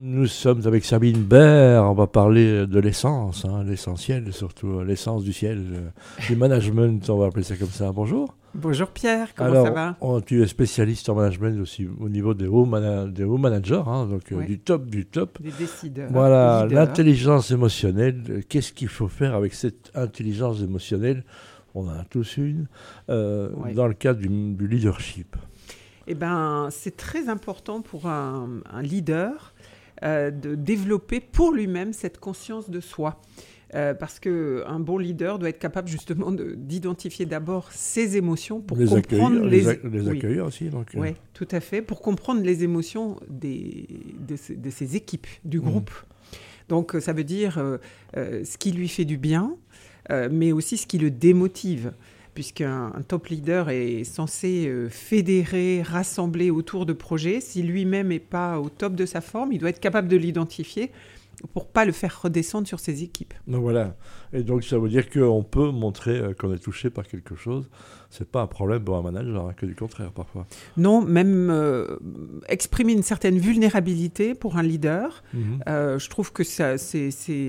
Nous sommes avec Sabine Baird, on va parler de l'essence, l'essentiel, surtout l'essence du ciel, du management, on va appeler ça comme ça. Bonjour. Bonjour Pierre, comment Alors, ça va? tu es spécialiste en management aussi au niveau des hauts managers, donc Ouais. du top du top. Des décideurs. Voilà, leaders. l'intelligence émotionnelle, qu'est-ce qu'il faut faire avec cette intelligence émotionnelle? On en a tous une, dans le cadre du leadership. Eh ben, c'est très important pour un leader de développer pour lui-même cette conscience de soi. Parce qu'un bon leader doit être capable justement d'identifier d'abord ses émotions pour comprendre les accueillir aussi. Oui, tout à fait, pour comprendre les émotions de ses équipes, du groupe. Donc ça veut dire ce qui lui fait du bien, mais aussi ce qui le démotive. Puisqu'un top leader est censé fédérer, rassembler autour de projets. Si lui-même n'est pas au top de sa forme, il doit être capable de l'identifier pour ne pas le faire redescendre sur ses équipes. Donc voilà. Et donc ça veut dire qu'on peut montrer qu'on est touché par quelque chose. Ce n'est pas un problème pour un manager, que du contraire parfois. Non, même exprimer une certaine vulnérabilité pour un leader, je trouve que ça, c'est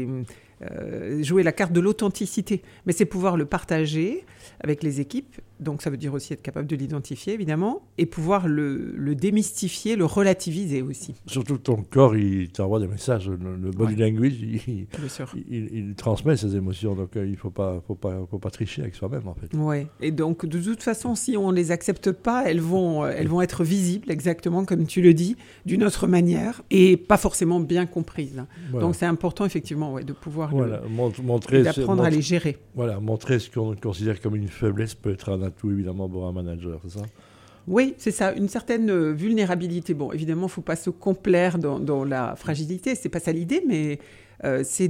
jouer la carte de l'authenticité. Mais c'est pouvoir le partager avec les équipes. Donc ça veut dire aussi être capable de l'identifier, évidemment, et pouvoir le démystifier, le relativiser aussi. Surtout que ton corps, il t'envoie des messages. Le body language, il transmet ses émotions. Donc il ne faut pas tricher avec soi-même, en fait. Oui. Et donc, de toute façon, si on ne les accepte pas, elles vont être visibles, exactement comme tu le dis, d'une autre manière, et pas forcément bien comprises. Voilà. Donc c'est important, effectivement, de pouvoir d'apprendre à les gérer. Voilà, montrer ce qu'on considère comme une faiblesse peut être un atout, évidemment, pour un manager, c'est ça? Oui, c'est ça, une certaine vulnérabilité. Bon, évidemment, il ne faut pas se complaire dans la fragilité, ce n'est pas ça l'idée, mais c'est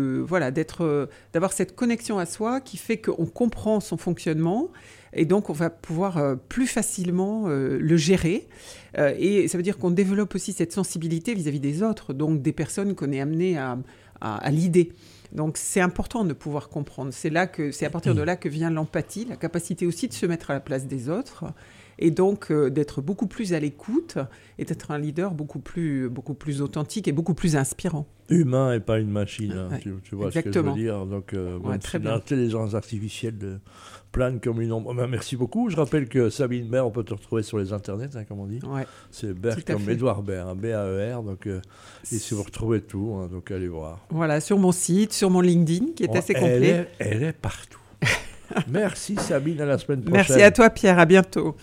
d'avoir cette connexion à soi qui fait qu'on comprend son fonctionnement et donc on va pouvoir plus facilement le gérer. Et ça veut dire qu'on développe aussi cette sensibilité vis-à-vis des autres, donc des personnes qu'on est amené à l'idée. Donc c'est important de pouvoir comprendre. C'est à partir de là que vient l'empathie, la capacité aussi de se mettre à la place des autres et donc d'être beaucoup plus à l'écoute et d'être un leader beaucoup plus authentique et beaucoup plus inspirant. Humain et pas une machine, tu vois Exactement. Ce que je veux dire. Donc très bien. L'intelligence artificielle plane comme une ombre. Merci beaucoup. Je rappelle que Sabine Baird, on peut te retrouver sur les internets, comme on dit. Ouais. C'est Baird comme Édouard Baird, B-A-E-R. Donc, et si vous retrouvez tout, donc allez voir. Voilà, sur mon site, sur mon LinkedIn, qui est assez complet. Elle est partout. Merci Sabine, à la semaine prochaine. Merci à toi Pierre, à bientôt.